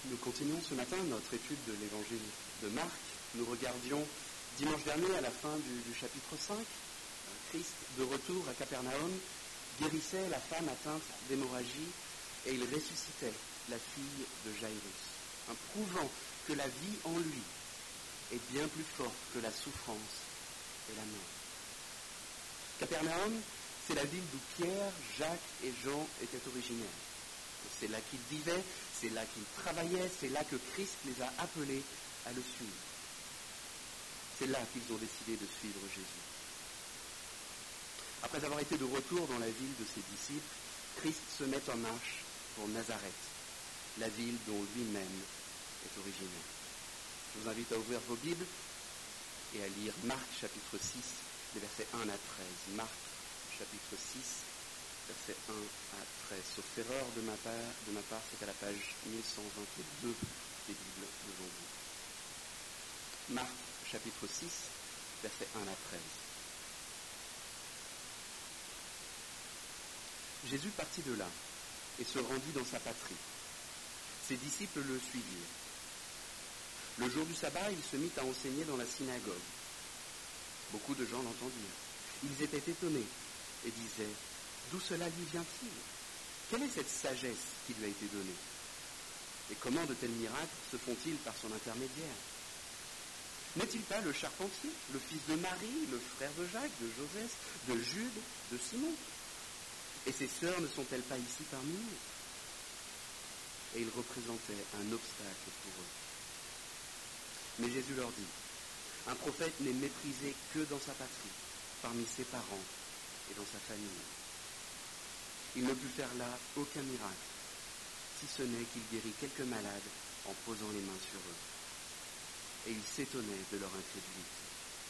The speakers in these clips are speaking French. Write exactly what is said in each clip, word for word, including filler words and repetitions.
Nous continuons ce matin notre étude de l'évangile de Marc. Nous regardions dimanche dernier, à la fin du, du chapitre cinq, Christ, de retour à Capernaum, guérissait la femme atteinte d'hémorragie et il ressuscitait la fille de Jairus, en prouvant que la vie en lui est bien plus forte que la souffrance et la mort. Capernaum, c'est la ville d'où Pierre, Jacques et Jean étaient originaires. C'est là qu'ils vivaient, c'est là qu'ils travaillaient, c'est là que Christ les a appelés à le suivre. C'est là qu'ils ont décidé de suivre Jésus. Après avoir été de retour dans la ville de ses disciples, Christ se met en marche pour Nazareth, la ville dont lui-même est originaire. Je vous invite à ouvrir vos Bibles et à lire Marc chapitre six, les versets un à treize. Marc chapitre six, versets un à treize. Sauf erreur de ma part, de ma part c'est à la page mille cent vingt-deux des Bibles devant vous. Marc chapitre six, versets un à treize. Jésus partit de là et se rendit dans sa patrie. Ses disciples le suivirent. Le jour du sabbat, il se mit à enseigner dans la synagogue. Beaucoup de gens l'entendirent. Ils étaient étonnés et disaient « D'où cela lui vient-il ? Quelle est cette sagesse qui lui a été donnée ? Et comment de tels miracles se font-ils par son intermédiaire ? N'est-il pas le charpentier, le fils de Marie, le frère de Jacques, de Joseph, de Jude, de Simon ? Et ses sœurs ne sont-elles pas ici parmi nous ? » Et il représentait un obstacle pour eux. Mais Jésus leur dit, un prophète n'est méprisé que dans sa patrie, parmi ses parents et dans sa famille. Il ne put faire là aucun miracle, si ce n'est qu'il guérit quelques malades en posant les mains sur eux. Et il s'étonnait de leur incrédulité.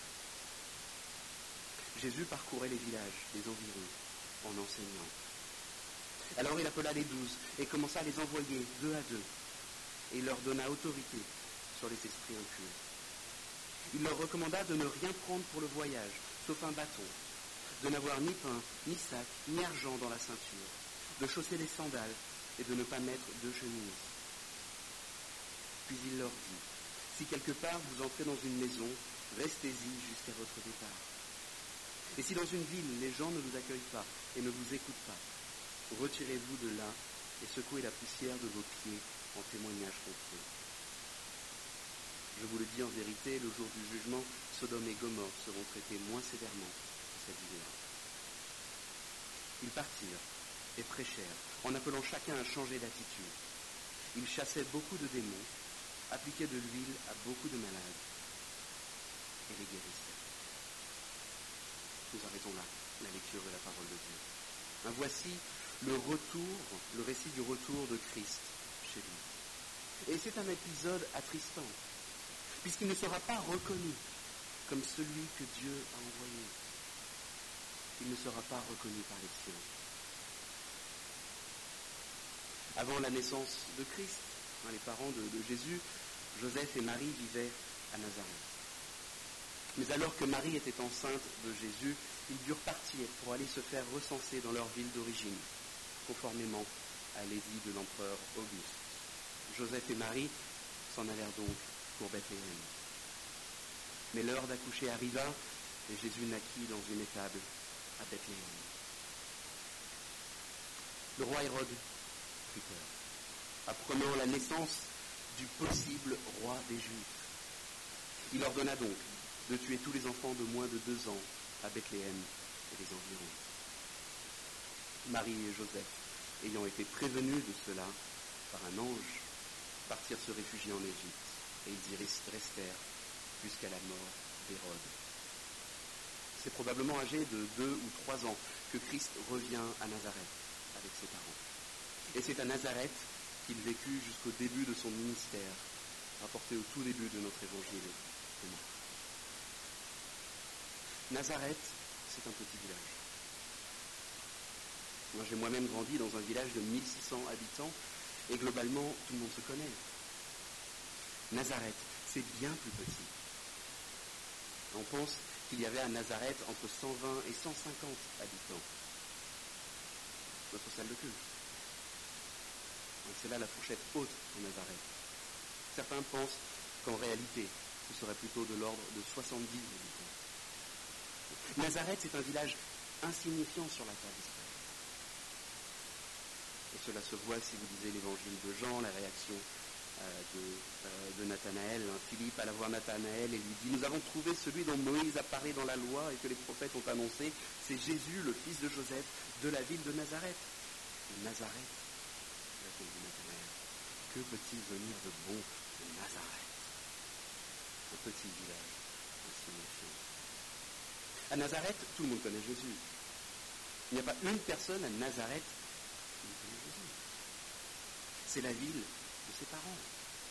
Jésus parcourait les villages, les environs, en enseignant. Alors il appela les douze et commença à les envoyer deux à deux. Et il leur donna autorité sur les esprits impurs. Il leur recommanda de ne rien prendre pour le voyage, sauf un bâton, de n'avoir ni pain, ni sac, ni argent dans la ceinture, de chausser des sandales et de ne pas mettre de chemise. Puis il leur dit, si quelque part vous entrez dans une maison, restez-y jusqu'à votre départ. Et si dans une ville les gens ne vous accueillent pas et ne vous écoutent pas, retirez-vous de là et secouez la poussière de vos pieds en témoignage contre eux. Je vous le dis en vérité, le jour du jugement, Sodome et Gomorrhe seront traités moins sévèrement que cette ville-là. Ils partirent et prêchèrent, en appelant chacun à changer d'attitude. Ils chassaient beaucoup de démons, appliquaient de l'huile à beaucoup de malades et les guérissaient. Nous arrêtons là la lecture de la parole de Dieu. Ben, voici le retour, le récit du retour de Christ chez lui. Et c'est un épisode attristant, puisqu'il ne sera pas reconnu comme celui que Dieu a envoyé. Il ne sera pas reconnu par les siens. Avant la naissance de Christ, hein, les parents de, de Jésus, Joseph et Marie vivaient à Nazareth. Mais alors que Marie était enceinte de Jésus, ils durent partir pour aller se faire recenser dans leur ville d'origine, conformément à l'édit de l'empereur Auguste. Joseph et Marie s'en allèrent donc pour Bethléem. Mais l'heure d'accoucher arriva et Jésus naquit dans une étable à Bethléem. Le roi Hérode prit peur, apprenant la naissance du possible roi des Juifs. Il ordonna donc de tuer tous les enfants de moins de deux ans à Bethléem et les environs. Marie et Joseph, ayant été prévenus de cela par un ange, partirent se réfugier en Égypte, et ils y restèrent jusqu'à la mort d'Hérode. C'est probablement âgé de deux ou trois ans que Christ revient à Nazareth avec ses parents. Et c'est à Nazareth qu'il vécut jusqu'au début de son ministère, rapporté au tout début de notre évangile de Marc. Nazareth, c'est un petit village. Moi, j'ai moi-même grandi dans un village de mille six cents habitants et globalement, tout le monde se connaît. Nazareth, c'est bien plus petit. On pense qu'il y avait à Nazareth entre cent vingt et cent cinquante habitants. Notre salle de culte. Donc c'est là la fourchette haute pour Nazareth. Certains pensent qu'en réalité, ce serait plutôt de l'ordre de soixante-dix habitants. Nazareth, c'est un village insignifiant sur la terre d'Israël. Et cela se voit si vous lisez l'évangile de Jean, la réaction euh, de, euh, de Nathanaël. Hein. Philippe alla voir Nathanaël et lui dit « Nous avons trouvé celui dont Moïse a parlé dans la loi et que les prophètes ont annoncé. C'est Jésus, le fils de Joseph, de la ville de Nazareth. » Nazareth, répondit Nathanaël. Que peut-il venir de bon de Nazareth? Un petit village insignifiant. À Nazareth, tout le monde connaît Jésus. Il n'y a pas une personne à Nazareth qui ne connaît Jésus. C'est la ville de ses parents.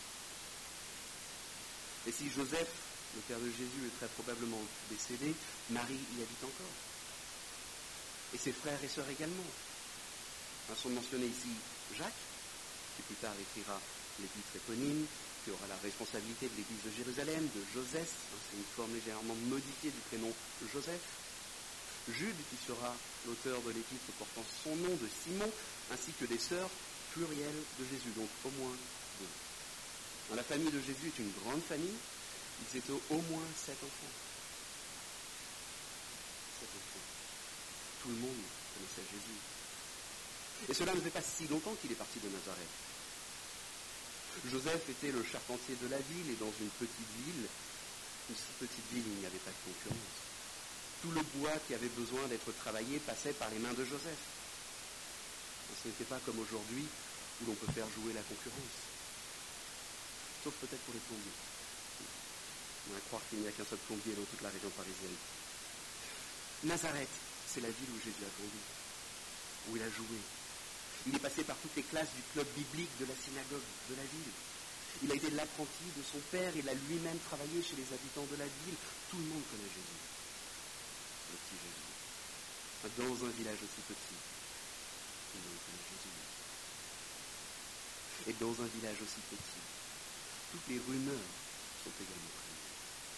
Et si Joseph, le père de Jésus, est très probablement décédé, Marie y habite encore. Et ses frères et sœurs également. Sont mentionnés ici Jacques, qui plus tard écrira l'épître éponyme, qui aura la responsabilité de l'église de Jérusalem, de Joseph, hein, c'est une forme légèrement modifiée du prénom Joseph. Jude, qui sera l'auteur de l'épître portant son nom, de Simon, ainsi que des sœurs plurielles de Jésus, donc au moins deux. Dans la famille de Jésus est une grande famille, ils étaient au moins sept enfants. Sept enfants. Tout le monde connaissait Jésus. Et cela ne fait pas si longtemps qu'il est parti de Nazareth. Joseph était le charpentier de la ville, et dans une petite ville, une si petite ville, il n'y avait pas de concurrence. Tout le bois qui avait besoin d'être travaillé passait par les mains de Joseph. Ce n'était pas comme aujourd'hui, où l'on peut faire jouer la concurrence. Sauf peut-être pour les plombiers. On va croire qu'il n'y a qu'un seul plombier dans toute la région parisienne. Nazareth, c'est la ville où Jésus a grandi, où il a joué. Il est passé par toutes les classes du club biblique de la synagogue de la ville. Il a été l'apprenti de son père, il a lui-même travaillé chez les habitants de la ville. Tout le monde connaît Jésus. Le petit Jésus. Dans un village aussi petit, tout le monde connaît Jésus. Et dans un village aussi petit, toutes les rumeurs sont également connues.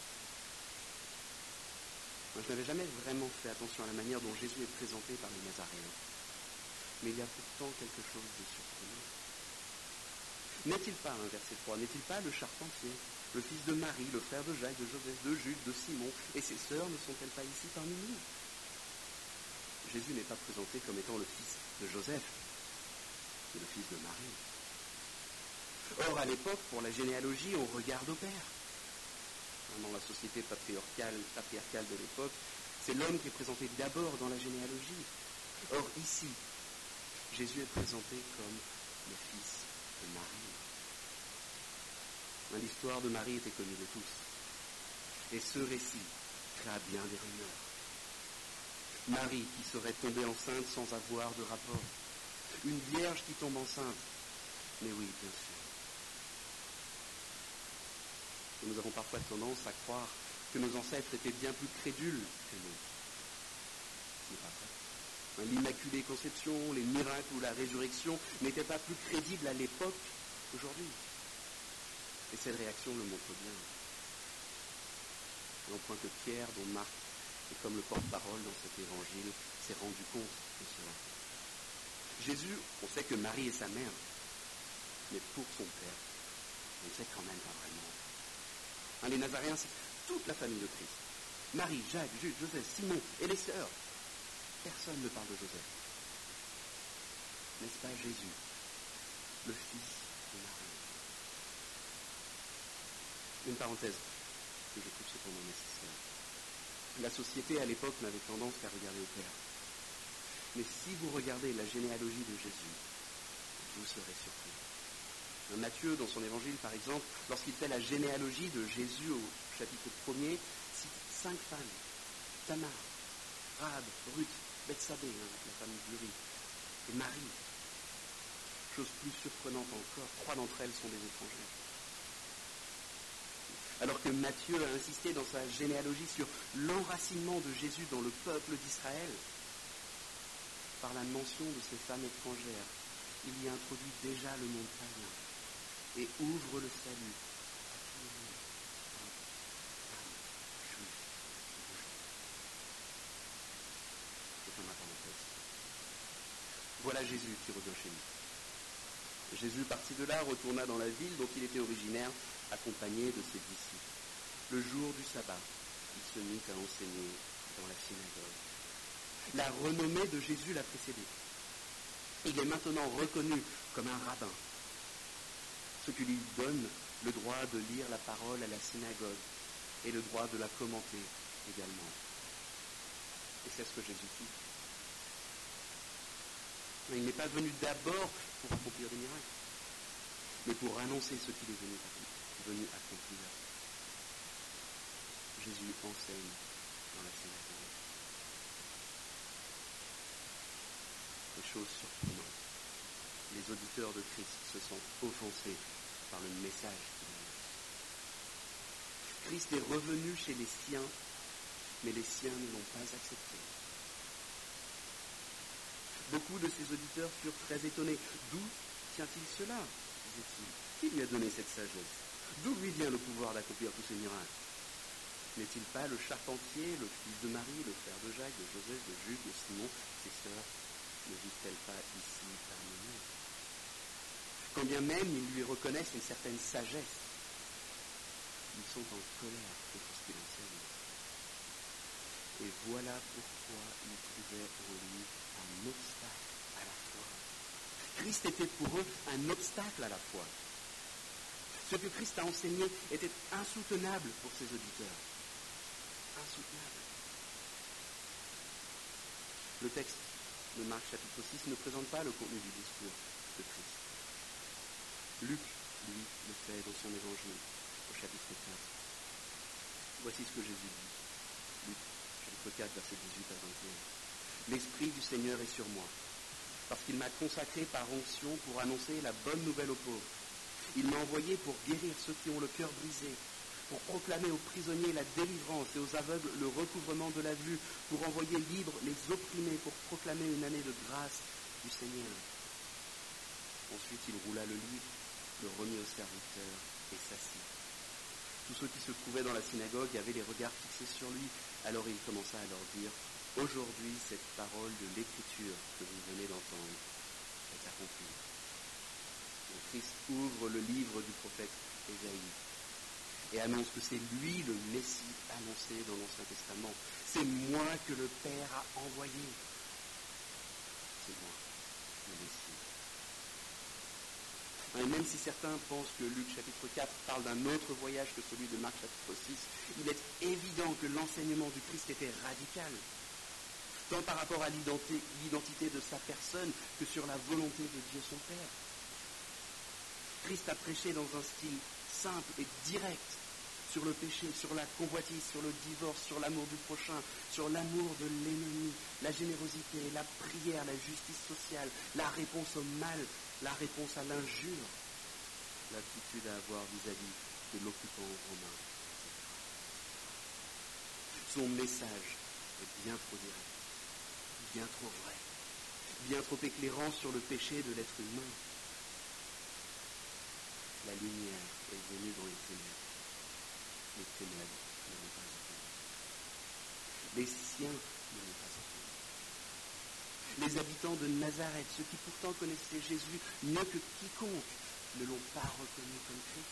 Moi, je n'avais jamais vraiment fait attention à la manière dont Jésus est présenté par les Nazaréens. Mais il y a pourtant quelque chose de surprenant. N'est-il pas, hein, verset trois, n'est-il pas le charpentier, le fils de Marie, le frère de Jacques, de Joseph, de Jude, de Simon, et ses sœurs ne sont-elles pas ici parmi nous? Jésus n'est pas présenté comme étant le fils de Joseph, mais le fils de Marie. Or, à l'époque, pour la généalogie, on regarde au père. Dans la société patriarcale, patriarcale de l'époque, c'est l'homme qui est présenté d'abord dans la généalogie. Or, ici, Jésus est présenté comme le fils de Marie. L'histoire de Marie était connue de tous. Et ce récit créa bien des rumeurs. Marie qui serait tombée enceinte sans avoir de rapport. Une vierge qui tombe enceinte. Mais oui, bien sûr. Et nous avons parfois tendance à croire que nos ancêtres étaient bien plus crédules que nous. Ce n'est pas vrai. L'Immaculée Conception, les miracles ou la résurrection n'étaient pas plus crédibles à l'époque qu'aujourd'hui. Et cette réaction le montre bien. Et au point que Pierre, dont Marc est comme le porte-parole dans cet évangile, s'est rendu compte de cela. Jésus, on sait que Marie est sa mère, mais pour son père, on ne sait quand même pas vraiment. Hein, les Nazaréens, c'est toute la famille de Christ. Marie, Jacques, Jude, Joseph, Simon et les sœurs. Personne ne parle de Joseph. N'est-ce pas Jésus, le fils de Marie? Une parenthèse que je trouve cependant nécessaire. La société à l'époque n'avait tendance qu'à regarder au père. Mais si vous regardez la généalogie de Jésus, vous serez surpris. Matthieu, dans son évangile par exemple, lorsqu'il fait la généalogie de Jésus au chapitre premier, cite cinq femmes. Tamar, Rahab, Ruth, Bethsabée, hein, la femme d'Uri, et Marie. Chose plus surprenante encore, trois d'entre elles sont des étrangères. Alors que Matthieu a insisté dans sa généalogie sur l'enracinement de Jésus dans le peuple d'Israël, par la mention de ces femmes étrangères, il y introduit déjà le monde païen et ouvre le salut à tout le monde, femmes, juifs, non-juifs. Je ferme ma parenthèse. Voilà Jésus qui revient chez nous. Jésus partit de là, retourna dans la ville dont il était originaire, accompagné de ses disciples. Le jour du sabbat, il se mit à enseigner dans la synagogue. La renommée de Jésus l'a précédé. Il est maintenant reconnu comme un rabbin, ce qui lui donne le droit de lire la parole à la synagogue et le droit de la commenter également. Et c'est ce que Jésus fit. Il n'est pas venu d'abord pour accomplir des miracles, mais pour annoncer ce qu'il est venu, venu accomplir. Jésus enseigne dans la synagogue. Des choses surprenantes. Les auditeurs de Christ se sentent offensés par le message qu'il annonce. Christ est revenu chez les siens, mais les siens ne l'ont pas accepté. Beaucoup de ses auditeurs furent très étonnés. D'où tient-il cela, disait-il? Qui lui a donné cette sagesse? D'où lui vient le pouvoir d'accomplir tous ces miracles? N'est-il pas le charpentier, le fils de Marie, le frère de Jacques, de Joseph, de Jude, de Simon? Ses sœurs ne vivent-elles pas ici parmi nous? Quand bien même ils lui reconnaissent une certaine sagesse, ils sont en colère contre ce qu'il enseigne. Et voilà pourquoi ils trouvaient en lui un obstacle à la foi. Christ était pour eux un obstacle à la foi. Ce que Christ a enseigné était insoutenable pour ses auditeurs. Insoutenable. Le texte de Marc chapitre six ne présente pas le contenu du discours de Christ. Luc, lui, le fait dans son évangile, au chapitre quatre. Voici ce que Jésus dit. Luc, chapitre quatre, versets dix-huit à vingt et un. L'Esprit du Seigneur est sur moi, parce qu'il m'a consacré par onction pour annoncer la bonne nouvelle aux pauvres. Il m'a envoyé pour guérir ceux qui ont le cœur brisé, pour proclamer aux prisonniers la délivrance et aux aveugles le recouvrement de la vue, pour envoyer libres les opprimés, pour proclamer une année de grâce du Seigneur. Ensuite, il roula le livre, le remit aux serviteurs et s'assit. Tous ceux qui se trouvaient dans la synagogue avaient les regards fixés sur lui. Alors il commença à leur dire: aujourd'hui, cette parole de l'Écriture que vous venez d'entendre est accomplie. Le Christ ouvre le livre du prophète Ésaïe et annonce que c'est lui le Messie annoncé dans l'Ancien Testament. C'est moi que le Père a envoyé. C'est moi, le Messie. Et même si certains pensent que Luc chapitre quatre parle d'un autre voyage que celui de Marc chapitre six, il est évident que l'enseignement du Christ était radical, tant par rapport à l'identité de sa personne que sur la volonté de Dieu son Père. Christ a prêché dans un style simple et direct sur le péché, sur la convoitise, sur le divorce, sur l'amour du prochain, sur l'amour de l'ennemi, la générosité, la prière, la justice sociale, la réponse au mal, la réponse à l'injure, l'attitude à avoir vis-à-vis de l'occupant romain, et cetera. Son message est bien trop direct, bien trop vrai, bien trop éclairant sur le péché de l'être humain. La lumière est venue dans les ténèbres. Les ténèbres ne l'ont pas entendu. Les siens ne l'ont pas entendu. Les habitants de Nazareth, ceux qui pourtant connaissaient Jésus mieux que quiconque, ne l'ont pas reconnu comme Christ.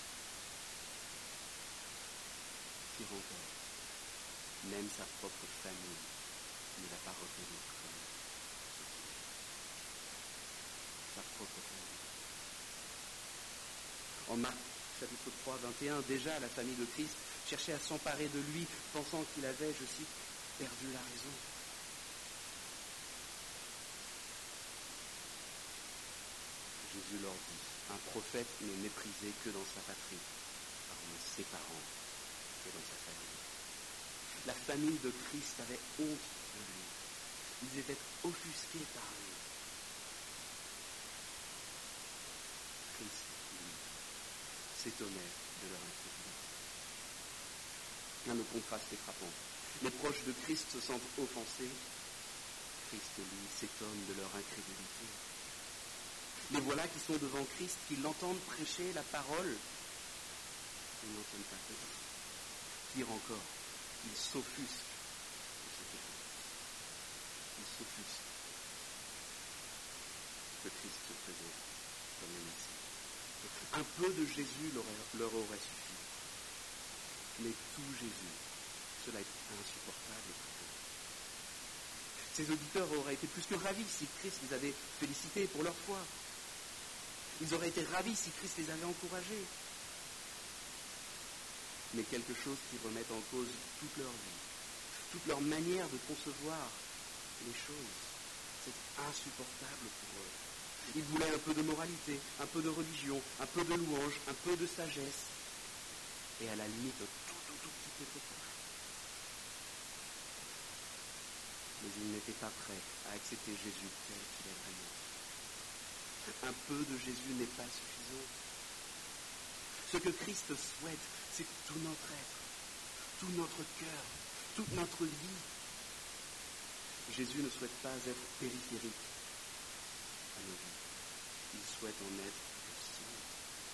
Pire encore, même sa propre famille ne l'a pas reconnu comme ce qu'il est. Sa propre famille. En Marc chapitre trois, vingt et un, déjà la famille de Christ cherchait à s'emparer de lui, pensant qu'il avait, je cite, perdu la raison. Jésus leur dit: un prophète n'est méprisé que dans sa patrie, parmi ses parents et dans sa famille. La famille de Christ avait honte de lui. Ils étaient offusqués par lui. Christ, lui, s'étonnait de leur incrédulité. Là, le contraste est frappant. Les proches de Christ se sentent offensés. Christ, lui, s'étonne de leur incrédulité. Les voilà qui sont devant Christ, qui l'entendent prêcher la parole. Ils n'entendent pas Christ. Pire encore, ils s'offusquent de ce que Ils s'offusquent que Christ se présente comme le Messie. Un peu de Jésus leur, leur aurait suffi. Mais tout Jésus, cela est insupportable pour eux. Ces auditeurs auraient été plus que ravis si Christ les avait félicités pour leur foi. Ils auraient été ravis si Christ les avait encouragés. Mais quelque chose qui remette en cause toute leur vie, toute leur manière de concevoir les choses, c'est insupportable pour eux. Ils voulaient un peu de moralité, un peu de religion, un peu de louange, un peu de sagesse, et à la limite un tout, tout, tout petit peu de courage. Mais ils n'étaient pas prêts à accepter Jésus tel qu'il est vraiment. Un peu de Jésus n'est pas suffisant. Ce que Christ souhaite, c'est tout notre être, tout notre cœur, toute notre vie. Jésus ne souhaite pas être périphérique à nos vies. Il souhaite en être le centre.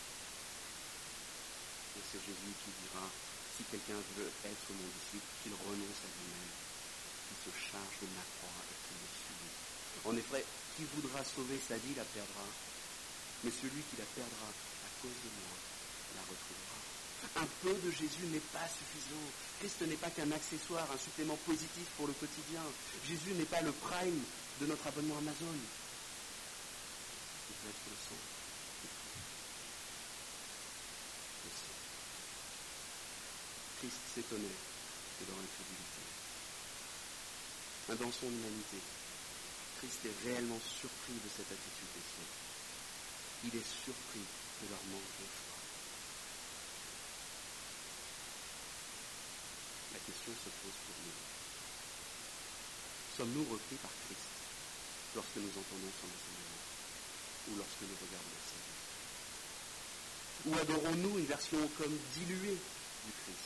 Et c'est Jésus qui dira, si quelqu'un veut être mon disciple, qu'il renonce à lui-même, qu'il se charge de ma croix et qu'il me suive. En effet, qui voudra sauver sa vie la perdra, mais celui qui la perdra à cause de moi la retrouvera. Un peu de Jésus n'est pas suffisant. Christ n'est pas qu'un accessoire, un supplément positif pour le quotidien. Jésus n'est pas le prime de notre abonnement Amazon. Il peut être le centre. Le centre. Christ s'étonnait de leur incrédulité. Dans son humanité, Christ est réellement surpris de cette attitude des siens. Il est surpris de leur manque de foi. La question se pose pour nous. Sommes-nous repris par Christ lorsque nous entendons son enseignement ou lorsque nous regardons sa vie? Ou adorons-nous une version comme diluée du Christ?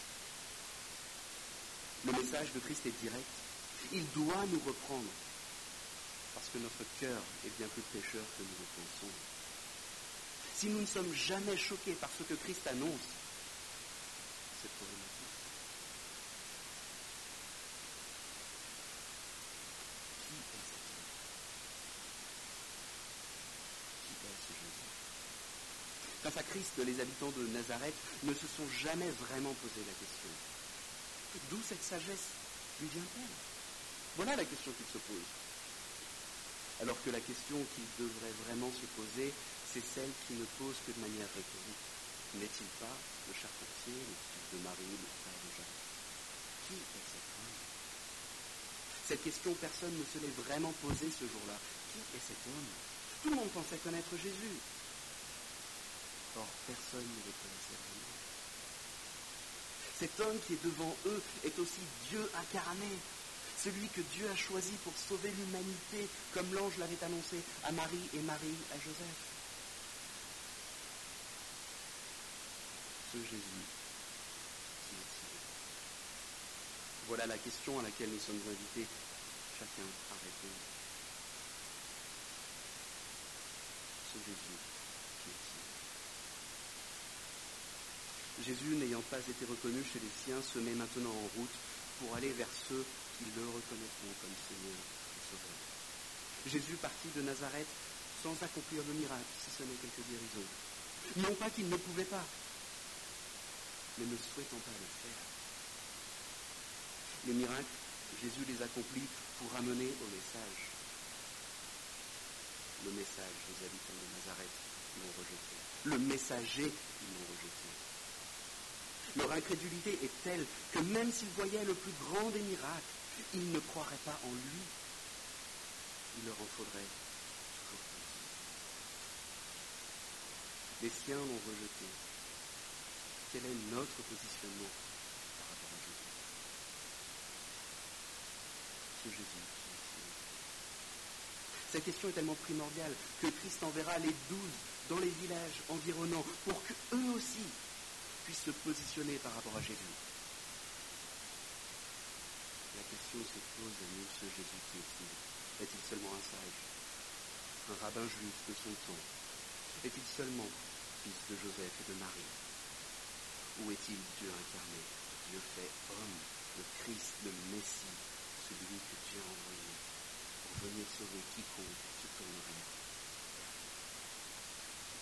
Le message de Christ est direct. Il doit nous reprendre parce que notre cœur est bien plus pécheur que nous le pensons. Si nous ne sommes jamais choqués par ce que Christ annonce, c'est problématique. Qui est cet homme? Qui est ce Jésus? Face à Christ, les habitants de Nazareth ne se sont jamais vraiment posé la question. D'où cette sagesse lui vient-elle? Voilà la question qu'ils se posent. Alors que la question qu'ils devraient vraiment se poser, c'est celle qui ne pose que de manière rhétorique. N'est-il pas le charpentier, le fils de Marie, le frère de Jacques? Qui est cet homme? Cette question, personne ne se l'est vraiment posée ce jour-là. Qui est cet homme? Tout le monde pensait connaître Jésus. Or, personne ne le connaissait vraiment. Cet homme qui est devant eux est aussi Dieu incarné, celui que Dieu a choisi pour sauver l'humanité, comme l'ange l'avait annoncé à Marie et Marie à Joseph. Ce Jésus, qui est-il? Voilà la question à laquelle nous sommes invités, chacun à répondre. Ce Jésus, qui est-il? Jésus, n'ayant pas été reconnu chez les siens, se met maintenant en route pour aller vers ceux qui le reconnaîtront comme Seigneur et Sauveur. Jésus partit de Nazareth sans accomplir de miracle, si ce n'est quelques guérisons. Non pas qu'il ne pouvait pas, mais ne souhaitant pas le faire. Les miracles, Jésus les accomplit pour amener au message. Le message, les habitants de Nazareth l'ont rejeté. Le messager, ils l'ont rejeté. Leur incrédulité est telle que même s'ils voyaient le plus grand des miracles, ils ne croiraient pas en lui. Il leur en faudrait toujours plus. Les siens l'ont rejeté. Quel est notre positionnement par rapport à Jésus? Ce Jésus qui est-il? Cette question est tellement primordiale que Christ enverra les douze dans les villages environnants pour qu'eux aussi puissent se positionner par rapport à Jésus. La question se pose à nous, ce Jésus qui est-il? Est-il seulement un sage, un rabbin juif de son temps? Est-il seulement fils de Joseph et de Marie? Ou est-il Dieu incarné, Dieu fait homme, le Christ, le Messie, celui que Dieu a envoyé pour venir sauver quiconque se tournerait vers lui?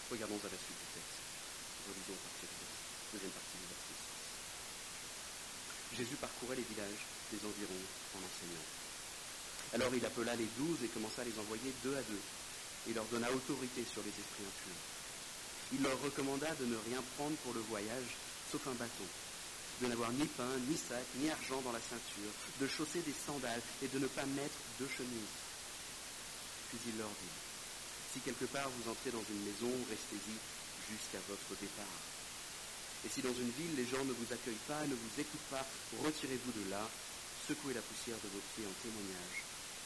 Regardons à la suite du texte. Relisons à partir de la deuxième partie du verset six. Jésus parcourait les villages des environs en enseignant. Alors il appela les douze et commença à les envoyer deux à deux. Il leur donna autorité sur les esprits impurs. Il leur recommanda de ne rien prendre pour le voyage, sauf un bâton, de n'avoir ni pain, ni sac, ni argent dans la ceinture, de chausser des sandales et de ne pas mettre de chemise. Puis il leur dit, si quelque part vous entrez dans une maison, restez-y jusqu'à votre départ. Et si dans une ville les gens ne vous accueillent pas, ne vous écoutent pas, retirez-vous de là, secouez la poussière de vos pieds en témoignage.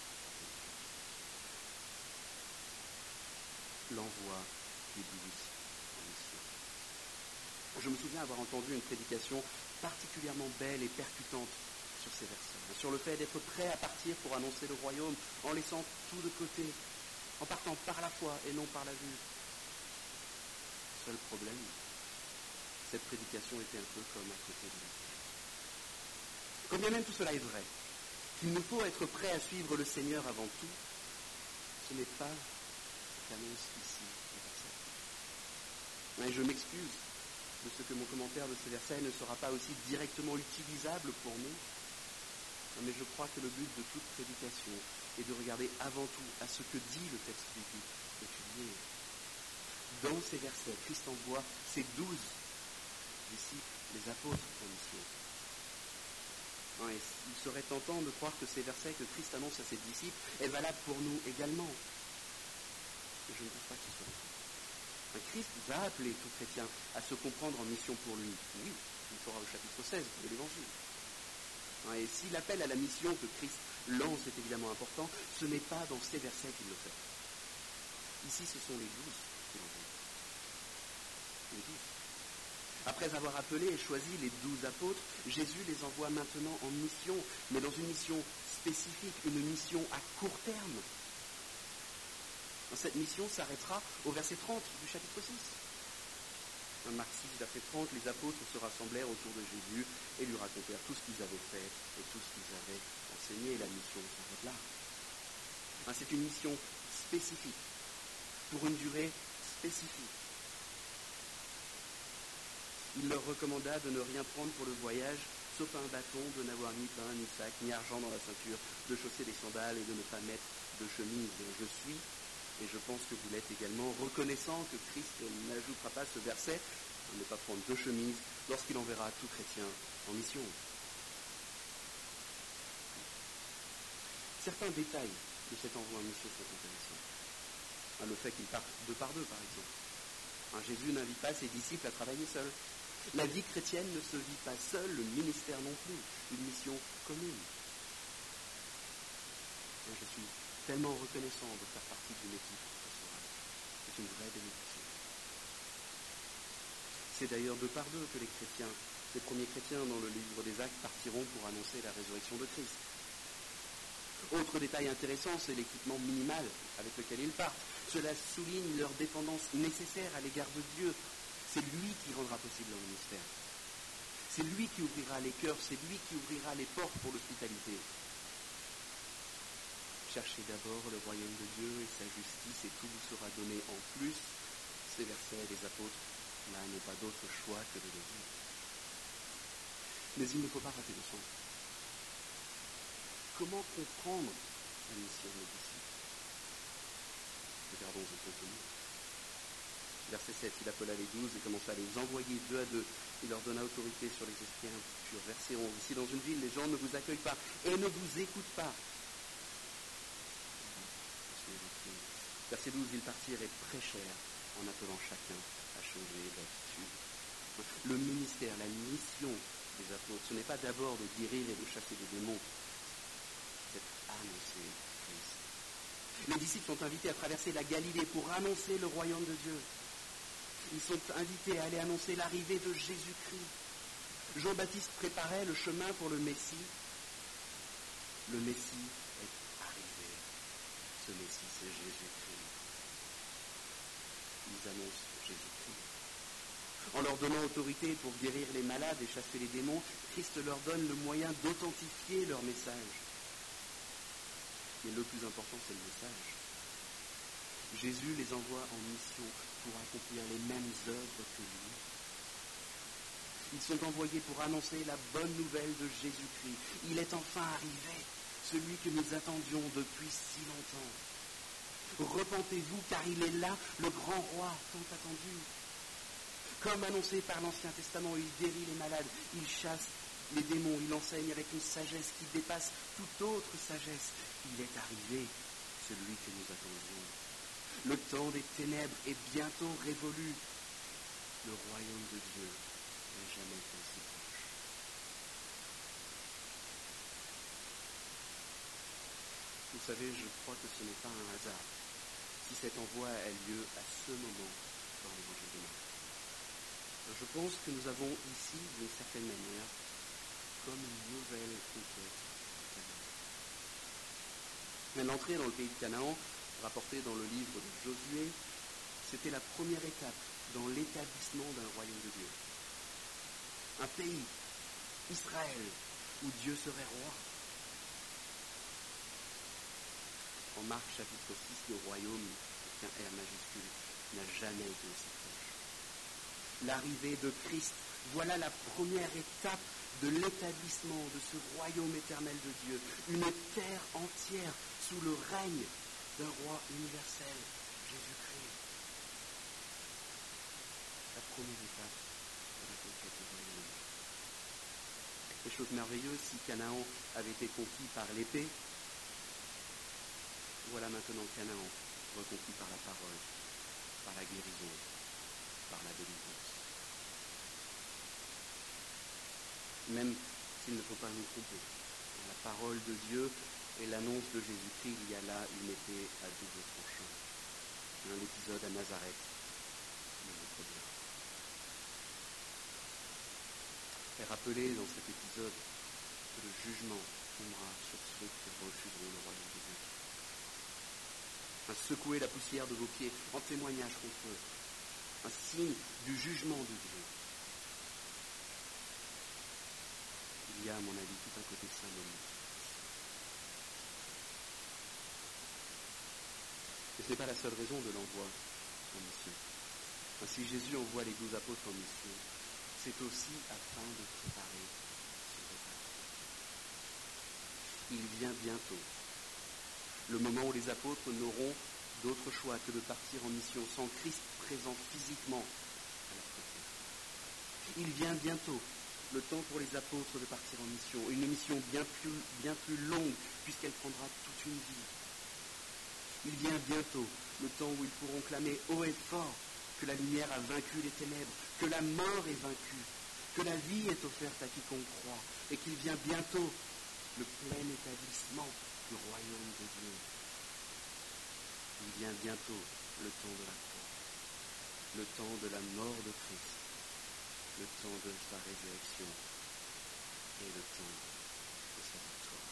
L'envoi des douze en mission. Je me souviens avoir entendu une prédication particulièrement belle et percutante sur ces versets, sur le fait d'être prêt à partir pour annoncer le royaume en laissant tout de côté, en partant par la foi et non par la vue. Seul problème, cette prédication était un peu comme à côté de la vie. Quand bien même tout cela est vrai, qu'il nous faut être prêt à suivre le Seigneur avant tout, ce n'est pas qu'annonce ici le verset. Mais je m'excuse de ce que mon commentaire de ces versets ne sera pas aussi directement utilisable pour nous, mais je crois que le but de toute prédication est de regarder avant tout à ce que dit le texte biblique étudié. Dans ces versets, Christ envoie ses douze disciples, les apôtres en mission. Et il serait tentant de croire que ces versets que Christ annonce à ses disciples est valable pour nous également. Et je ne pense pas que ce soit le cas. Christ va appeler tout chrétien à se comprendre en mission pour lui. Oui, il le fera au chapitre seize de l'Évangile. Et si l'appel à la mission que Christ lance est évidemment important, ce n'est pas dans ces versets qu'il le fait. Ici, ce sont les douze qu'il envoie. Les douze. Après avoir appelé et choisi les douze apôtres, Jésus les envoie maintenant en mission, mais dans une mission spécifique, une mission à court terme. Cette mission s'arrêtera au verset trente du chapitre six. Dans Marc six, verset trente, les apôtres se rassemblèrent autour de Jésus et lui racontèrent tout ce qu'ils avaient fait et tout ce qu'ils avaient enseigné. La mission s'arrête là. C'est une mission spécifique, pour une durée spécifique. Il leur recommanda de ne rien prendre pour le voyage, sauf un bâton, de n'avoir ni pain, ni sac, ni argent dans la ceinture, de chausser des sandales et de ne pas mettre de chemise. Je suis, et je pense que vous l'êtes également, reconnaissant que Christ n'ajoutera pas ce verset, à ne pas prendre de chemise, lorsqu'il enverra tout chrétien en mission. Certains détails de cet envoi en mission sont intéressants. Le fait qu'il parte deux par deux, par exemple. Jésus n'invite pas ses disciples à travailler seuls. La vie chrétienne ne se vit pas seule, le ministère non plus, une mission commune. Et je suis tellement reconnaissant de faire partie d'une équipe pastorale. C'est une vraie bénédiction. C'est d'ailleurs deux par deux que les chrétiens, les premiers chrétiens dans le livre des Actes partiront pour annoncer la résurrection de Christ. Autre détail intéressant, c'est l'équipement minimal avec lequel ils partent. Cela souligne leur dépendance nécessaire à l'égard de Dieu. C'est lui qui rendra possible leur ministère. C'est lui qui ouvrira les cœurs, c'est lui qui ouvrira les portes pour l'hospitalité. Cherchez d'abord le royaume de Dieu et sa justice, et tout vous sera donné en plus. Ces versets des apôtres, là, n'ont pas d'autre choix que de le dire. Mais il ne faut pas rater le sens. Comment comprendre la mission des disciples? Regardons au contenu. Verset sept, il appela les douze et commença à les envoyer deux à deux. Il leur donna autorité sur les esprits impurs. Verset onze, si dans une ville les gens ne vous accueillent pas et ne vous écoutent pas. Verset douze, ils partirent et prêchèrent en appelant chacun à changer d'attitude. Le ministère, la mission des apôtres, ce n'est pas d'abord de guérir et de chasser des démons. C'est annoncer Christ. Les disciples sont invités à traverser la Galilée pour annoncer le royaume de Dieu. Ils sont invités à aller annoncer l'arrivée de Jésus-Christ. Jean-Baptiste préparait le chemin pour le Messie. Le Messie est arrivé. Ce Messie, c'est Jésus-Christ. Ils annoncent Jésus-Christ. En leur donnant autorité pour guérir les malades et chasser les démons, Christ leur donne le moyen d'authentifier leur message. Mais le plus important, c'est le message. Jésus les envoie en mission pour accomplir les mêmes œuvres que lui. Ils sont envoyés pour annoncer la bonne nouvelle de Jésus-Christ. Il est enfin arrivé, celui que nous attendions depuis si longtemps. Repentez-vous, car il est là, le grand roi tant attendu. Comme annoncé par l'Ancien Testament, il guérit les malades, il chasse les démons, il enseigne avec une sagesse qui dépasse toute autre sagesse. Il est arrivé, celui que nous attendions. Le temps des ténèbres est bientôt révolu. Le royaume de Dieu n'a jamais été aussi proche. Vous savez, je crois que ce n'est pas un hasard si cet envoi a lieu à ce moment dans l'évangile de Marc. Je pense que nous avons ici, d'une certaine manière, comme une nouvelle conquête de Canaan. L'entrée dans le pays de Canaan, rapportée dans le livre de Josué, c'était la première étape dans l'établissement d'un royaume de Dieu. Un pays, Israël, où Dieu serait roi. En Marc chapitre six, le royaume, avec un R majuscule, n'a jamais été aussi proche. L'arrivée de Christ, voilà la première étape de l'établissement de ce royaume éternel de Dieu. Une terre entière sous le règne d'un roi universel, Jésus-Christ. La première étape de la conquête du royaume. Et chose merveilleuse, si Canaan avait été conquis par l'épée, voilà maintenant Canaan reconquis par la parole, par la guérison, par la délivrance. Même s'il ne faut pas nous tromper, dans la parole de Dieu et l'annonce de Jésus-Christ, il y a là une épée à double tranchant. Un épisode à Nazareth le montre bien. Et rappelez dans cet épisode que le jugement tombera sur ceux qui refuseront le royaume de Dieu. Un secouer la poussière de vos pieds en témoignage contre eux. Un signe du jugement de Dieu. Il y a, à mon avis, tout un côté symbolique. Et ce n'est pas la seule raison de l'envoi en mission. Ainsi, Jésus envoie les douze apôtres en mission. C'est aussi afin de préparer son départ. Il vient bientôt. Le moment où les apôtres n'auront d'autre choix que de partir en mission sans Christ présent physiquement à leur côté. Il vient bientôt. Le temps pour les apôtres de partir en mission, une mission bien plus, bien plus longue, puisqu'elle prendra toute une vie. Il vient bientôt, le temps où ils pourront clamer haut et fort que la lumière a vaincu les ténèbres, que la mort est vaincue, que la vie est offerte à quiconque croit, et qu'il vient bientôt le plein établissement du royaume de Dieu. Il vient bientôt le temps de la croix, le temps de la mort de Christ, le temps de sa résurrection et le temps de sa victoire.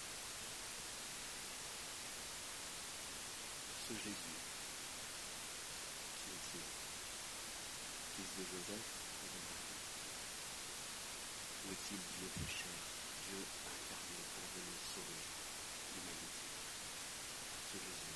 Ce Jésus, qui est fils de Joseph et de Marie, où est-il Dieu fait chair, Dieu incarné pour venir sauver l'humanité? Ce Jésus